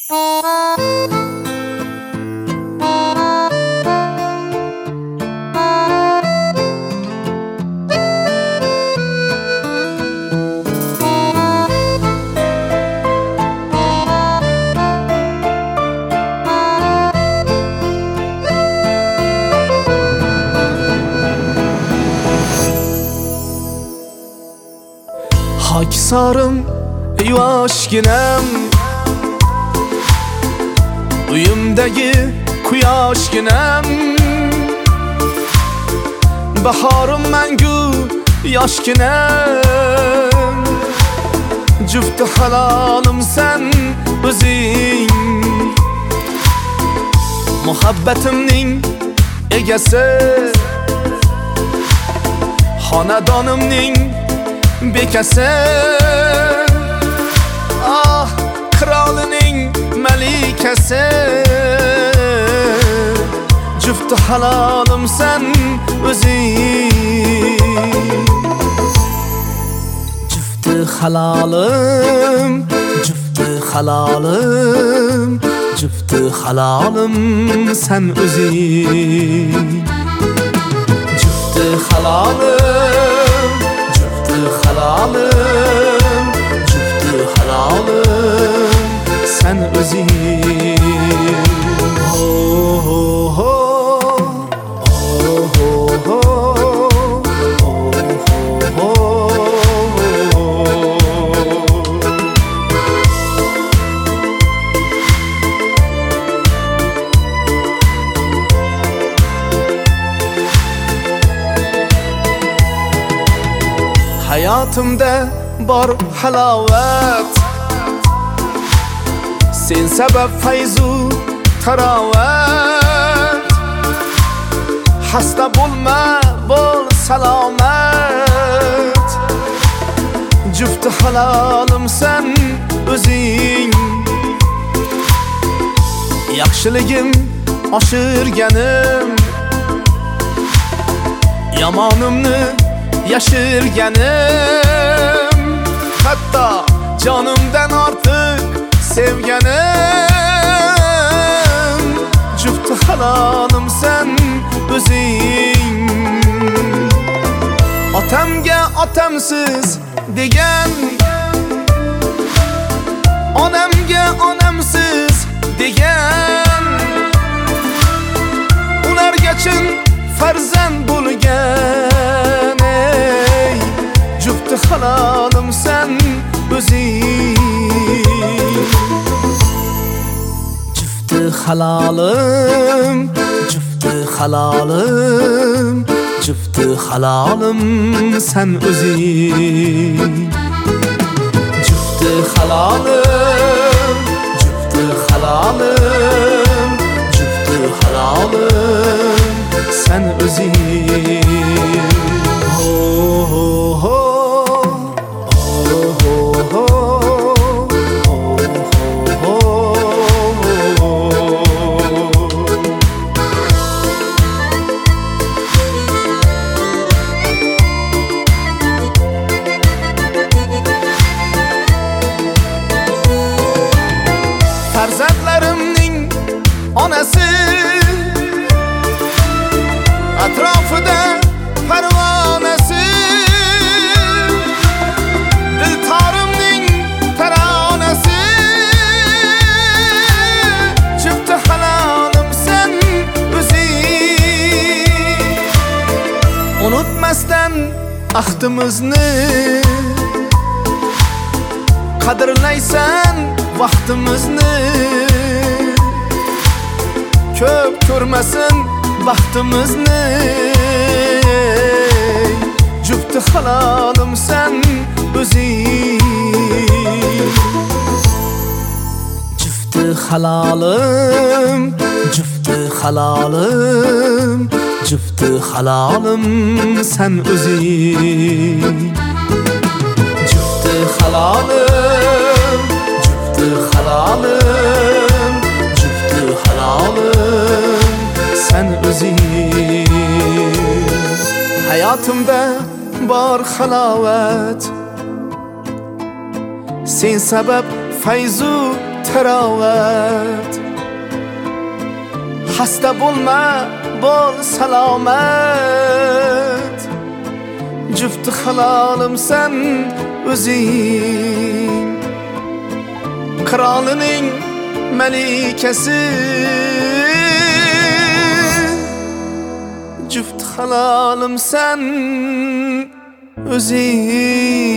Xaksarım yuvoshginam, uyimdagi quyoshginam, bahorim mangu yoshginam, jufti halolimsan o'zing, muhabbatimning egasi, xonadonimning bekasi, ah qirolining malikasi, jufti halolimsan o'zing, jufti halolim, jufti halolim, jufti halolim san o'zing, jufti halolim, jufti halolim, jufti halolim sen o'zing. Oh, oh, oh. Hayatımda bor halovat, sen sabab fayzu tarovat, hasta bo'lma, bo'l salomat, jufti halolimsan o'zing, yaxshiligim oshirganim, yomonimni yashirganim, hatto jonimdan ortiq sevganim, jufti halolimsan o'zing, otamga otamsiz degan, onamga onamsiz degan, ulargachin farzand bo'lgan, jufti halolimsan o'zing, jufti halolim, jufti halolim, jufti halolim san o'zing, jufti halolim, jufti halolim, jufti halolim sen o'zing. Oh, oh, oh. Farzandlarimning onasi, atrofida parvonasi, diltorimning taronasi, jufti halolimsan o'zing, unutmasdan ahdimizni, qadrlaysan vaqtimizni, ko'p ko'rmasin baxtimizni, jufti halolimsan o'zing, jufti halolim, jufti halolim, jufti halolim san o'zing, jufti halolim, jufti halolim, jufti halolim sen o'zing. Hayotimda bor halovat, sen sabab fayzu teravət Hasta bulma, bol salamet Cüftü halalım sen özün Kralının melikesi Cüftü halalım sen özün